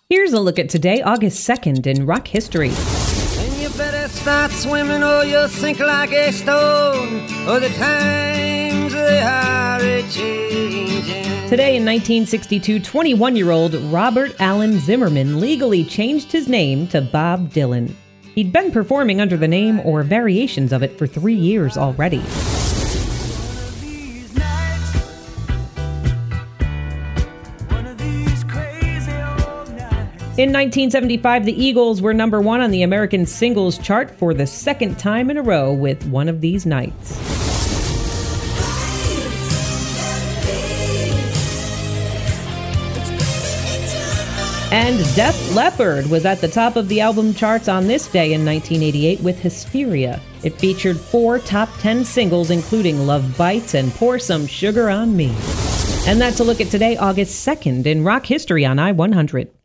Here's a look at today, August 2nd, in rock history. And you better start swimming or you'll sink like a stone, or the times they are a-changing. Today in 1962, 21-year-old Robert Allen Zimmerman legally changed his name to Bob Dylan. He'd been performing under the name or variations of it for 3 years already. In 1975, the Eagles were number 1 on the American Singles Chart for the second time in a row with One of These Nights. And Def Leppard was at the top of the album charts on this day in 1988 with Hysteria. It featured 4 top 10 singles, including Love Bites and Pour Some Sugar on Me. And that's a look at today, August 2nd, in rock history on I-100.